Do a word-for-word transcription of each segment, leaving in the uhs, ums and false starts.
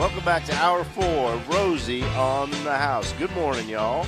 Welcome back to Hour four, Rosie on the House. Good morning, y'all.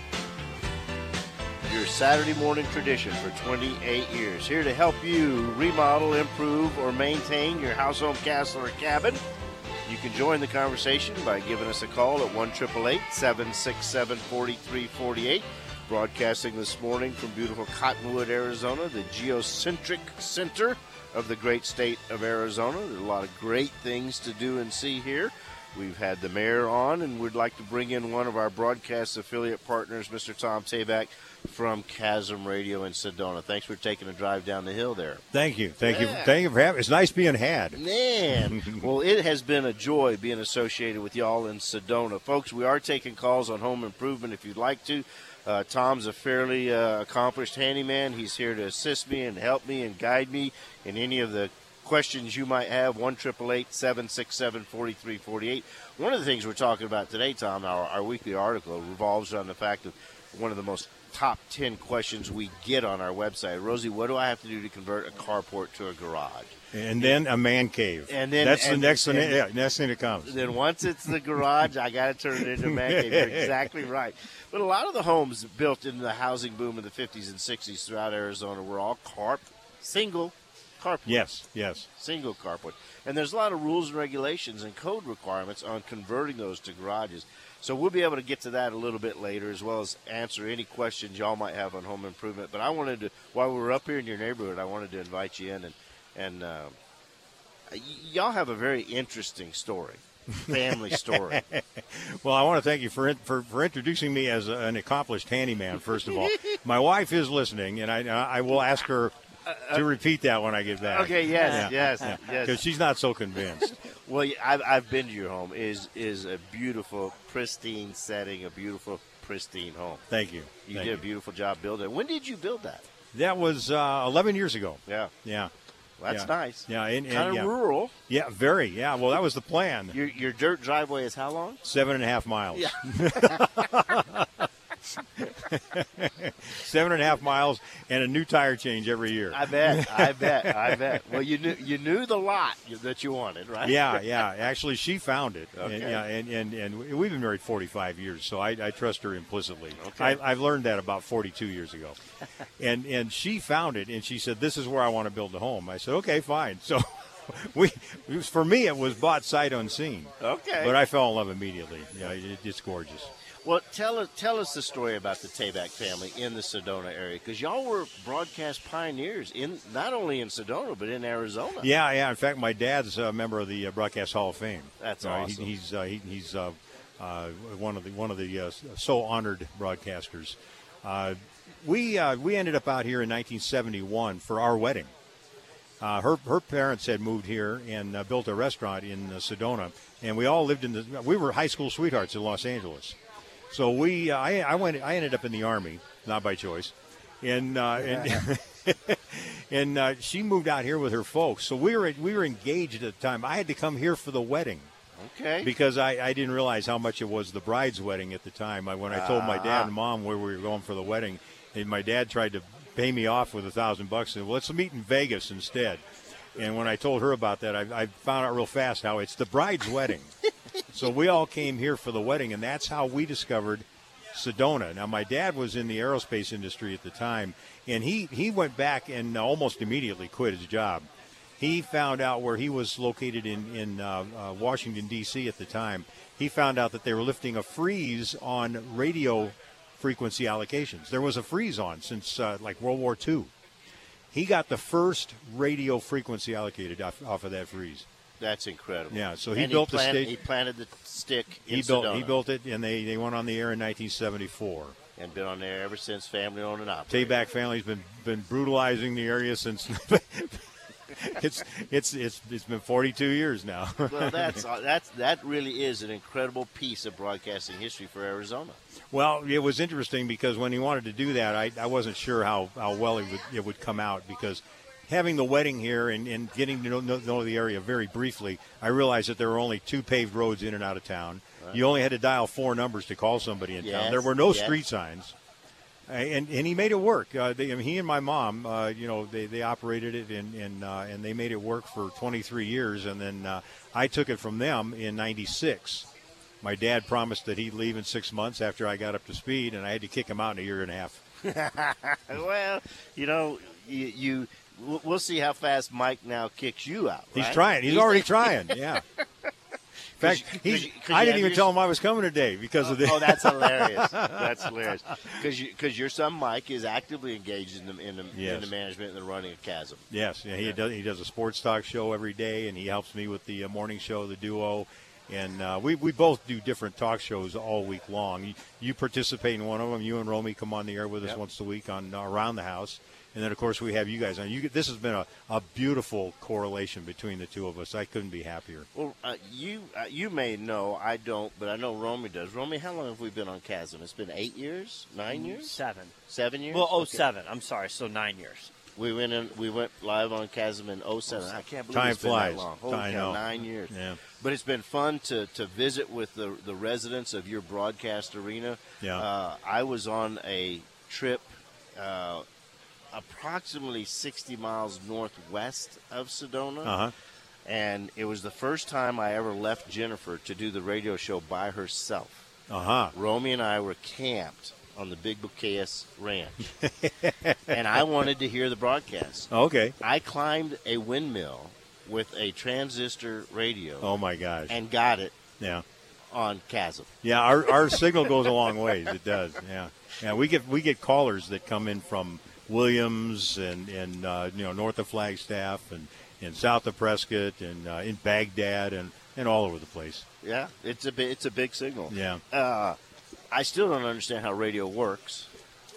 Your Saturday morning tradition for twenty-eight years. Here to help you remodel, improve, or maintain your house, home, castle, or cabin. You can join the conversation by giving us a call at one eight eight eight, seven six seven, four three four eight. Broadcasting this morning from beautiful Cottonwood, Arizona, the geocentric center of the great state of Arizona. There's a lot of great things to do and see here. We've had the mayor on, and we'd like to bring in one of our broadcast affiliate partners, Mister Tom Tabak from Chasm Radio in Sedona. Thanks for taking a drive down the hill there. Thank you. Thank yeah. you. Thank you for having. It's nice being had. Man, well, it has been a joy being associated with y'all in Sedona. Folks, we are taking calls on home improvement if you'd like to. Uh, Tom's a fairly uh, accomplished handyman. He's here to assist me and help me and guide me in any of the questions you might have. one eight eight eight, seven six seven, four three four eight. One of the things we're talking about today, Tom, our, our weekly article revolves on the fact of one of the most top ten questions we get on our website. Rosie, what do I have to do to convert a carport to a garage? And then a man cave. And then that's and, the next and, thing. Yeah, next thing that comes. Then once it's the garage, I got to turn it into a man cave. You're exactly right. But a lot of the homes built in the housing boom of the fifties and sixties throughout Arizona were all carp, single carport. Yes, yes. Single carport. And there's a lot of rules and regulations and code requirements on converting those to garages. So we'll be able to get to that a little bit later, as well as answer any questions y'all might have on home improvement. But I wanted to, while we were up here in your neighborhood, I wanted to invite you in. And, and uh, y- y'all have a very interesting story, family story. Well, I want to thank you for for, for introducing me as a, an accomplished handyman, first of all. My wife is listening, and I, I will ask her to repeat that when I get back. Okay, yes, yeah. yes, yeah. yes. Because she's not so convinced. Well, I've, I've been to your home. It is is a beautiful, pristine setting, a beautiful, pristine home. Thank you. You Thank did you. a beautiful job building it. When did you build that? That was uh, eleven years ago. Yeah. Yeah. Well, that's yeah. nice. Yeah, and, and, kind of yeah. rural. Yeah, very. Yeah, well, that was the plan. Your your dirt driveway is how long? Seven and a half miles. Yeah. Seven and a half miles and a new tire change every year. I bet. I bet. I bet. Well, you knew you knew the lot that you wanted, right? Yeah, yeah. Actually, she found it. Okay. And, yeah, and, and, and we've been married forty-five years, so I, I trust her implicitly. Okay. I, I've learned that about forty-two years ago. and and she found it, and she said, "This is where I want to build a home." I said, "Okay, fine." So we, it was, for me, it was bought sight unseen. Okay. But I fell in love immediately. Yeah, it, it's gorgeous. Well, tell us tell us the story about the Tabak family in the Sedona area, because y'all were broadcast pioneers in not only in Sedona but in Arizona. Yeah, yeah. In fact, my dad's a member of the uh, Broadcast Hall of Fame. That's uh, awesome. He, he's uh, he, he's uh, uh, one of the one of the uh, so honored broadcasters. Uh, we uh, we ended up out here in nineteen seventy-one for our wedding. Uh, her her parents had moved here and uh, built a restaurant in uh, Sedona, and we all lived in the. We were high school sweethearts in Los Angeles. So we, uh, I, I went, I ended up in the Army, not by choice, and uh, and, and uh, she moved out here with her folks. So we were we were engaged at the time. I had to come here for the wedding, okay, because I, I didn't realize how much it was the bride's wedding at the time. I, when I told my dad Ah. and mom where we were going for the wedding, and my dad tried to pay me off with a thousand bucks and said, well, let's meet in Vegas instead. And when I told her about that, I, I found out real fast how it's the bride's wedding. So we all came here for the wedding, and that's how we discovered Sedona. Now, my dad was in the aerospace industry at the time, and he, he went back and almost immediately quit his job. He found out where he was located in, in uh, uh, Washington, D C at the time. He found out that they were lifting a freeze on radio frequency allocations. There was a freeze on since uh, like World War Two. He got the first radio frequency allocated off, off of that freeze. That's incredible. Yeah, so he and built he the planted, station. He planted the stick in He built Sedona he built it, and they, they went on the air in nineteen seventy-four. and been on there ever since, family owned and operated. Tabak family's been been brutalizing the area since. it's it's it's it's been forty-two years now. Well, that's that's that really is an incredible piece of broadcasting history for Arizona. Well, it was interesting because when he wanted to do that, I, I wasn't sure how, how well it would, it would come out, because having the wedding here and, and getting to know, know the area very briefly, I realized that there were only two paved roads in and out of town. Right. You only had to dial four numbers to call somebody in yes, town. There were no yes. street signs. And and he made it work. Uh, they, I mean, he and my mom, uh, you know, they, they operated it and and, uh, and they made it work for twenty-three years. And then uh, I took it from them in ninety-six. My dad promised that he'd leave in six months after I got up to speed, and I had to kick him out in a year and a half. Well, you know, you, you we'll see how fast Mike now kicks you out. He's right? trying. He's, He's already trying. Yeah. In fact, Cause, he's, cause, cause I didn't even your, tell him I was coming today because oh, of this. Oh, that's hilarious. That's hilarious. Because you, your son Mike is actively engaged in the, in the, yes. in the management and the running of Chasm. Yes, yeah, he yeah. does. He does a sports talk show every day, and he helps me with the uh, morning show, the duo. And uh, we, we both do different talk shows all week long. You, you participate in one of them. You and Romy come on the air with us yep. once a week on uh, Around the House. And then, of course, we have you guys on. You, this has been a, a beautiful correlation between the two of us. I couldn't be happier. Well, uh, you uh, you may know, I don't, but I know Romy does. Romy, how long have we been on Chasm? It's been eight years? Nine years? Seven. Seven years? Well, oh okay. seven. I'm sorry, so nine years. We went in. We went live on Chasm in oh seven. I can't believe Time it's been flies. that long. Holy I cow, know. nine years. Yeah. But it's been fun to, to visit with the the residents of your broadcast arena. Yeah. Uh, I was on a trip uh, approximately sixty miles northwest of Sedona. Uh-huh. And it was the first time I ever left Jennifer to do the radio show by herself. Uh-huh. Romy and I were camped on the Big Bocayas Ranch. And I wanted to hear the broadcast. Okay. I climbed a windmill with a transistor radio. Oh, my gosh. And got it Yeah. on Chasm. Yeah, our, our signal goes a long ways. It does. Yeah. Yeah, we get we get callers that come in from Williams and, and uh, you know, north of Flagstaff and, and south of Prescott and uh, in Baghdad and, and all over the place. Yeah, it's a big, it's a big signal. Yeah. Uh, I still don't understand how radio works.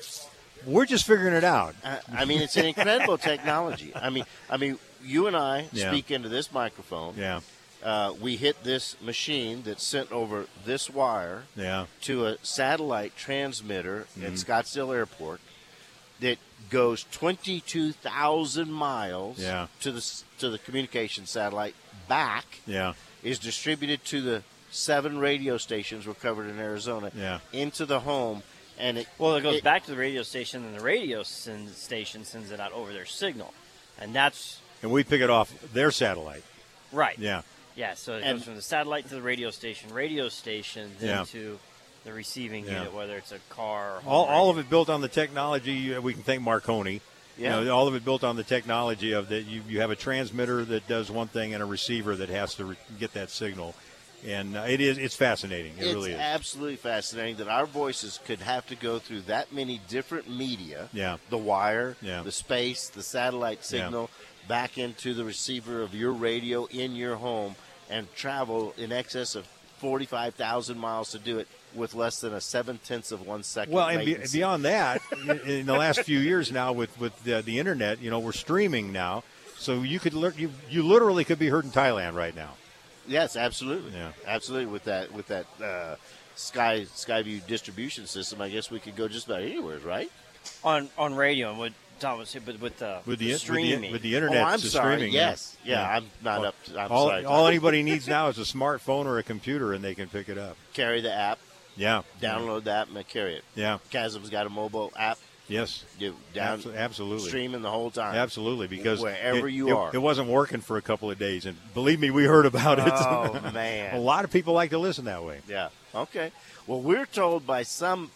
We're just figuring it out. I, I mean, it's an incredible technology. I mean, I mean, you and I Yeah. speak into this microphone. Yeah. Uh, we hit this machine that's sent over this wire Yeah. to a satellite transmitter Mm-hmm. at Scottsdale Airport that goes twenty-two thousand miles Yeah. to the s- to the communication satellite back, Yeah. is distributed to the seven radio stations we're covered in Arizona, Yeah. into the home, and it Well, it goes it- back to the radio station, and the radio send, station sends it out over their signal. And that's And we pick it off their satellite. right. Yeah. Yeah, so it And- goes from the satellite to the radio station, radio station, then Yeah. to the receiving Yeah. unit, whether it's a car or home All, all of radio. it built on the technology. uh, We can thank Marconi. Yeah. You know, all of it built on the technology of that. You, you have a transmitter that does one thing and a receiver that has to re- get that signal. And uh, it is it's fascinating. It it's really is. absolutely fascinating that our voices could have to go through that many different media. Yeah. The wire, Yeah. the space, the satellite signal, back into the receiver of your radio in your home, and travel in excess of forty-five thousand miles to do it with less than a seven-tenths of one second Well, and be, latency. beyond that, in, in the last few years now with with the, the internet, you know, we're streaming now, so you could lear- you you literally could be heard in Thailand right now. Yes, absolutely. Yeah. Absolutely. With that, with that uh, Sky Skyview distribution system, I guess we could go just about anywhere, right? on on radio and what Tom was saying, but with the, With the, the with the streaming. with the internet, oh, I'm the sorry. streaming. Yes. Yeah, Yeah. I'm not up. To, I'm all sorry. all anybody needs now is a smartphone or a computer, and they can pick it up. Carry the app, Yeah. download the app, and carry it. Yeah. Chasm's got a mobile app. Yes. You down Abso- absolutely. streaming the whole time. Absolutely, because Wherever it, you it- are. it wasn't working for a couple of days, and believe me, we heard about it. Oh a man. lot of people like to listen that way. Yeah. Okay. Well, we're told by some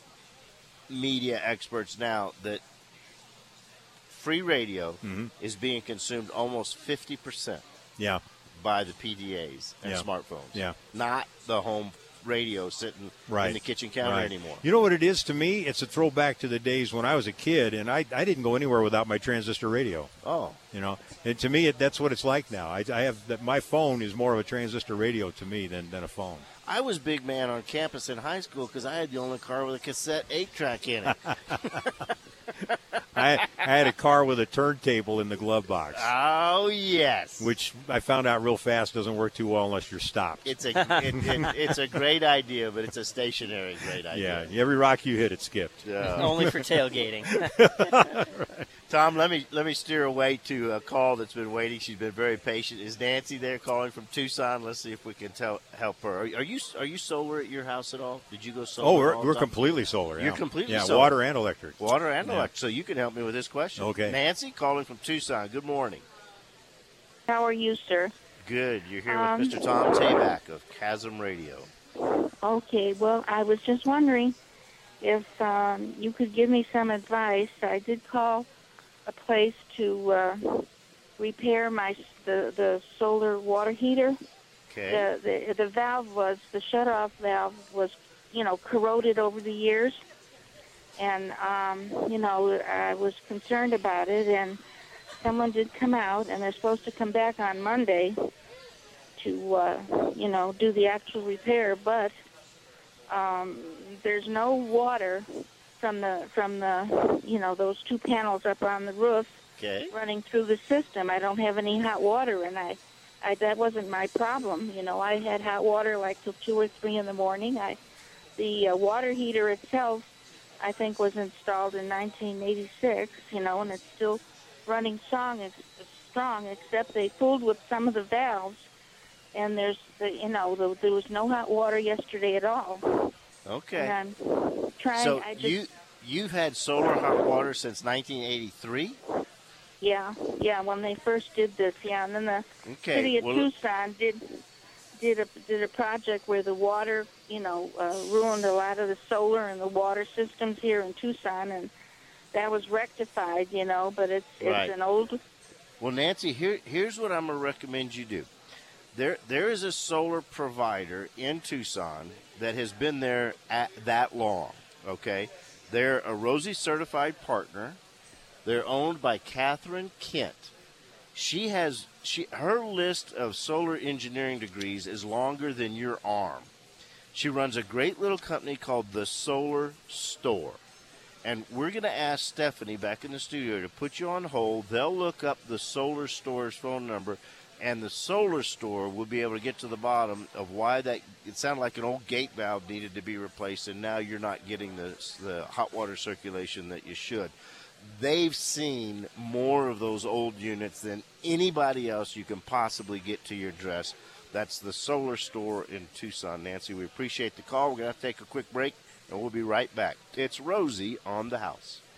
media experts now that free radio Mhm. is being consumed almost fifty percent Yeah. by the P D As and Yeah. smartphones. Yeah. Not the home radio sitting Right. in the kitchen counter Right. anymore. You know what it is to me? It's a throwback to the days when I was a kid, and I, I didn't go anywhere without my transistor radio. Oh. You know, and to me, it, that's what it's like now. I, I have that. My phone is more of a transistor radio to me than, than a phone. I was big man on campus in high school because I had the only car with a cassette eight track in it. I had a car with a turntable in the glove box, Oh, yes. which I found out real fast doesn't work too well unless you're stopped. It's a it, it, it's a great idea, but it's a stationary great idea. Yeah, every rock you hit, it skipped. Yeah. Only for tailgating. Tom, let me let me steer away to a call that's been waiting. She's been very patient. Is Nancy there calling from Tucson? Let's see if we can tell help her. Are, are you are you solar at your house at all? Did you go solar? Oh, we're, all the we're time? completely solar. You're yeah. completely yeah, solar. water and electric. Water and Yeah. electric. So you can help me with this question. Okay. Nancy calling from Tucson. Good morning. How are you, sir? Good. You're here Um, with Mister Tom Tabak of Chasm Radio. Okay, well, I was just wondering if um, you could give me some advice. I did call a place to uh, repair my the, the solar water heater. Okay. The, the the valve was the shutoff valve was, you know, corroded over the years, and um, you know, I was concerned about it. And someone did come out, and they're supposed to come back on Monday to, uh, you know, do the actual repair. But um, there's no water from the from the, you know, those two panels up on the roof Okay. running through the system. I don't have any hot water, and I, I that wasn't my problem. You know, I had hot water like till two or three in the morning. I, the uh, water heater itself, I think, was installed in nineteen eighty-six. You know, and it's still running strong, ex- strong, except they fooled with some of the valves, and there's, the, you know, the, there was no hot water yesterday at all. Okay. And I'm trying. So I just, you you've had solar hot water since nineteen eighty-three? yeah, yeah. When they first did this, yeah, and then the Okay. city of well, Tucson did did a did a project where the water, you know, uh, ruined a lot of the solar and the water systems here in Tucson, and that was rectified, you know. But it's it's Right. an old. Well, Nancy, here here's what I'm gonna recommend you do. There there is a solar provider in Tucson that has been there at that long. Okay, they're a Rosie certified partner. They're owned by Catherine Kent. She has she her list of solar engineering degrees is longer than your arm. She runs a great little company called the Solar Store. And we're going to ask Stephanie back in the studio to put you on hold. They'll look up the Solar Store's phone number, and the Solar Store will be able to get to the bottom of why that it sounded like an old gate valve needed to be replaced, and now you're not getting the, the hot water circulation that you should. They've seen more of those old units than anybody else you can possibly get to your address. That's the Solar Store in Tucson. Nancy, we appreciate the call. We're going to have to take a quick break, and we'll be right back. It's Rosie on the House.